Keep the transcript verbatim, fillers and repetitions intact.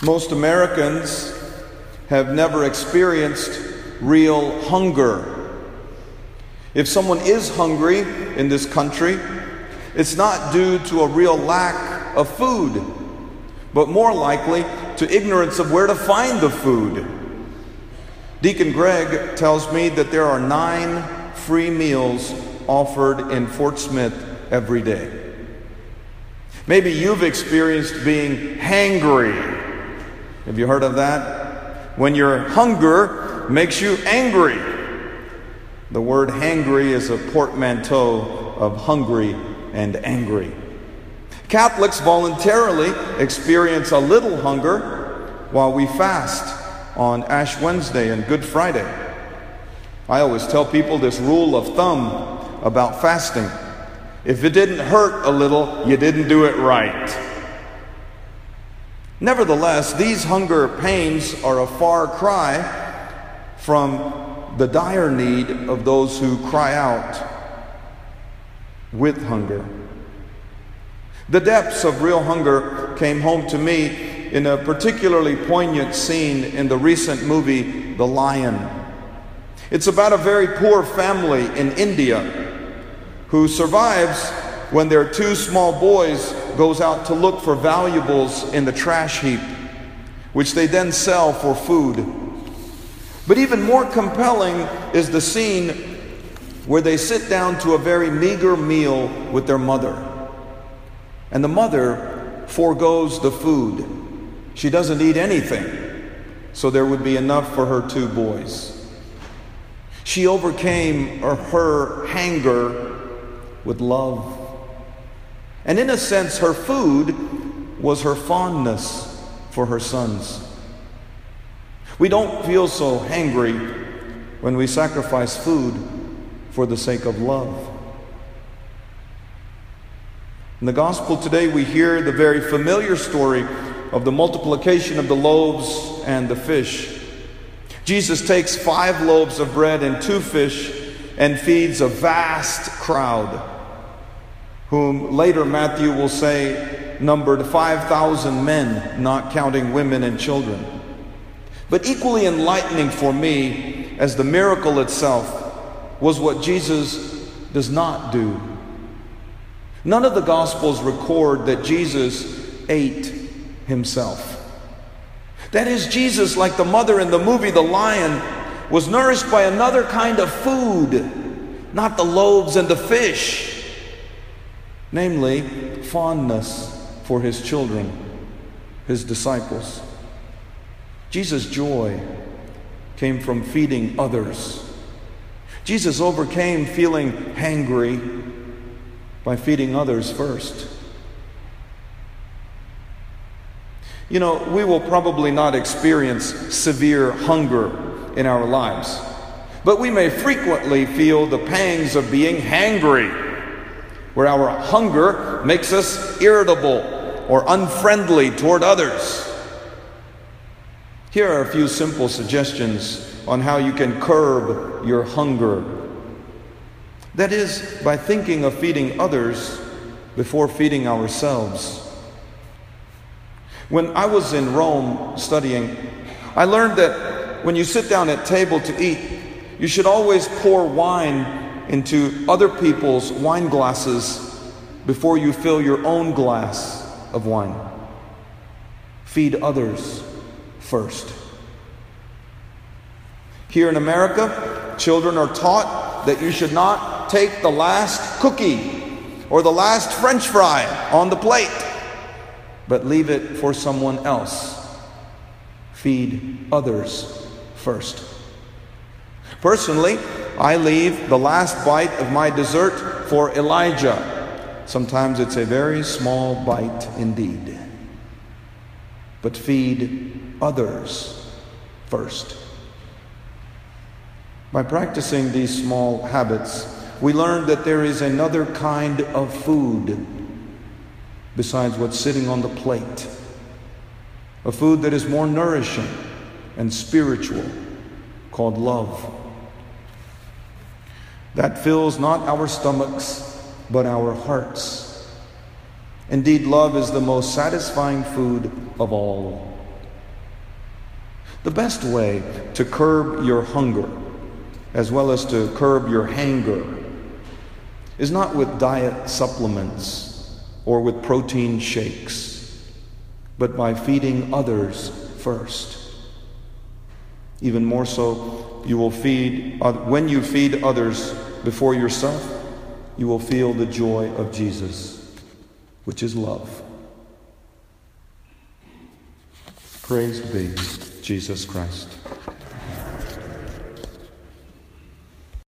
Most Americans have never experienced real hunger. If someone is hungry in this country, it's not due to a real lack of food, but more likely to ignorance of where to find the food. Deacon Greg tells me that there are nine free meals offered in Fort Smith every day. Maybe you've experienced being hangry. Have you heard of that? When your hunger makes you angry. The word hangry is a portmanteau of hungry and angry. Catholics voluntarily experience a little hunger while we fast on Ash Wednesday and Good Friday. I always tell people this rule of thumb about fasting. If it didn't hurt a little, you didn't do it right. Nevertheless, these hunger pains are a far cry from the dire need of those who cry out with hunger. The depths of real hunger came home to me in a particularly poignant scene in the recent movie, The Lion. It's about a very poor family in India who survives when their two small boys goes out to look for valuables in the trash heap, which they then sell for food. But even more compelling is the scene where they sit down to a very meager meal with their mother. And the mother forgoes the food. She doesn't eat anything, so there would be enough for her two boys. She overcame her hunger with love. And in a sense, her food was her fondness for her sons. We don't feel so hangry when we sacrifice food for the sake of love. In the gospel today, we hear the very familiar story of the multiplication of the loaves and the fish. Jesus takes five loaves of bread and two fish and feeds a vast crowd, whom later Matthew will say numbered five thousand men, not counting women and children. But equally enlightening for me as the miracle itself was what Jesus does not do. None of the Gospels record that Jesus ate himself. That is, Jesus, like the mother in the movie The Lion, was nourished by another kind of food, not the loaves and the fish, namely fondness for his children, his disciples. Jesus' joy came from feeding others. Jesus overcame feeling hangry by feeding others first. You know, we will probably not experience severe hunger in our lives, but we may frequently feel the pangs of being hangry, where our hunger makes us irritable or unfriendly toward others. Here are a few simple suggestions on how you can curb your hunger. That is, by thinking of feeding others before feeding ourselves. When I was in Rome studying, I learned that when you sit down at table to eat, you should always pour wine into other people's wine glasses before you fill your own glass of wine. Feed others first. Here in America, children are taught that you should not take the last cookie or the last French fry on the plate, but leave it for someone else. Feed others first. Personally, I leave the last bite of my dessert for Elijah. Sometimes it's a very small bite indeed. But feed others first. By practicing these small habits, we learn that there is another kind of food besides what's sitting on the plate. A food that is more nourishing and spiritual, called love. That fills not our stomachs, but our hearts. Indeed, love is the most satisfying food of all. The best way to curb your hunger, as well as to curb your hanger, is not with diet supplements or with protein shakes, but by feeding others first. Even more so, you will feed, when you feed others before yourself, you will feel the joy of Jesus, which is love. Praise be Jesus Christ.